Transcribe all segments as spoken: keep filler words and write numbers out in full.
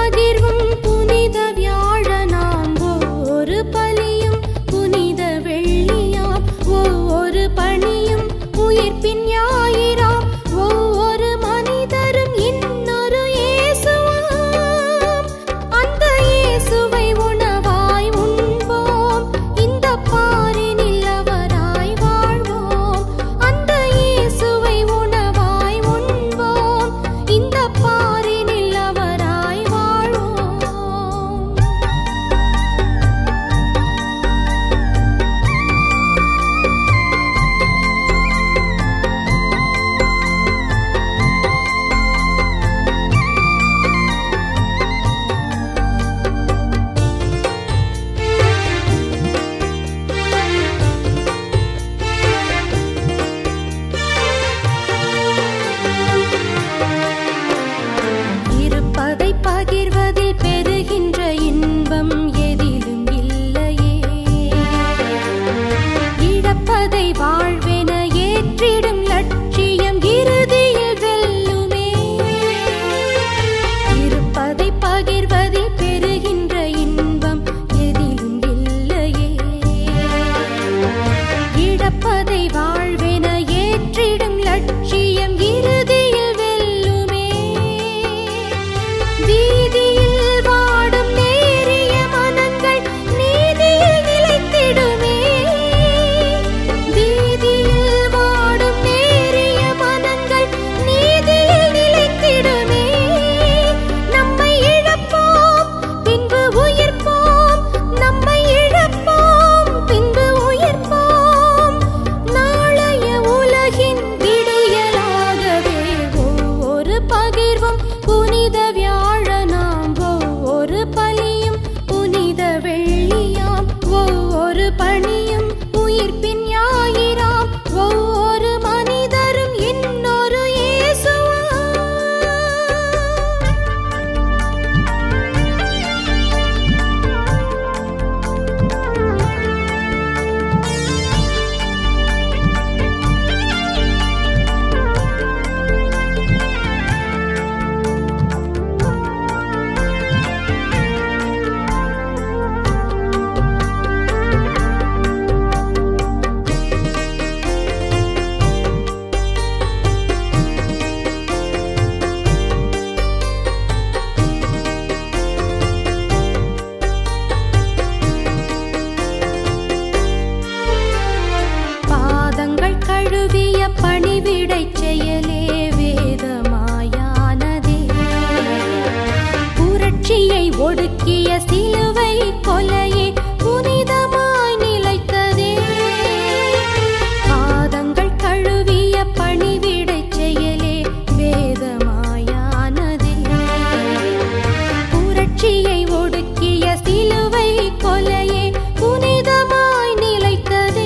பகிர்வும் புனித வியாழனாம் ஒவ்வொரு பலியும் புனித வெள்ளியாம் ஒவ்வொரு பணியும் உயிர்ப்பின் ஞாயிறாம் ஒவ்வொரு மனிதரும் இன்னொரு இயேசுவாம். அந்த இயேசுவை உணவாய் உண்போம், இந்த பாரினில் அவராய் வாழ்வோம். அந்த இயேசுவை உணவாய் உண்போம், இந்த பாரினில் அவராய் வாழ்வோம். இருப்பதை பகிர்வதில் பெறுகின்ற இன்பம் எதிலும் இல்லையே. இழப்பதை வாழ்வென ஏற்றிடும் லட்சியம் இறுதியில் வெல்லுமே. இருப்பதை பகிர்வதில் பெறுகின்ற இன்பம் எதிலும் இல்லையே. இழப்பதை வாழ்வென ஏற்றிடும் லட்சியம் இறுதியில் வெல்லுமே. வீதியில் வாடும் நேரிய மனங்கள் நீதியில் நிலைத்திடுமே. வீதியில் வாடும் நேரிய மனங்கள் நீதியில் நிலைத்திடுமே. நம்மை இழப்போம் பின்பு உயிர்ப்போம், நம்மை இழப்போம் பின்பு உயிர்ப்போம். நாளைய உலகின் விடியலாகவே ஒவ்வொரு பகிர்வும் புனித வியாழனாம் ஒவ்வொரு பலியும் புனித வெள்ளியாம் ஒவ்வொரு பணியும் உயிர்ப்பின் ஞாயிறாம் ஒவ்வொரு மனிதரும் இன்னொரு இயேசுவாம். பாதங்கள் கழுவிய பணிவிடைச் செயலே வேதமாயானதே. புரட்சியை ஒடுக்கிய சிலுவை கொலையே புனிதமாய் நிலைத்ததே. பாதங்கள் கழுவிய பணிவிடைச் செயலே வேதமாயானதே. புரட்சியை ஒடுக்கிய சிலுவை கொலையே புனிதமாய் நிலைத்ததே.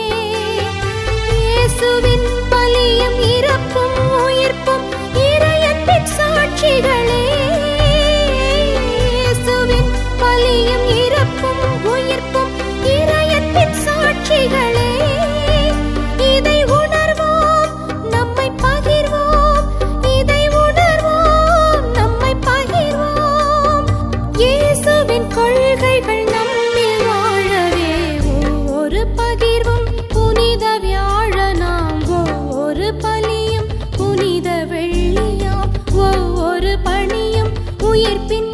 இயேசுவின் பலியும் இறப்பும் உயிர்ப்பும் இறையன்பின் சாட்சிகளே. இயேசுவின் பலியும் இறப்பும் உயிர்ப்பும் இறையன்பின் சாட்சிகளே. இதை உணர்வோம், நம்மை பகிர்வோம், இதை உணர்வோம், நம்மை பகிர்வோம். இயேசுவின் கொள்கைகள் நம்மில் வாழவே ஒவ்வொரு பகிர்வும் புனித வியாழனாம் ஒவ்வொரு பலியும் புனித வெள்ளியாம் ஒவ்வொரு பணியும் உயிர்ப்பின்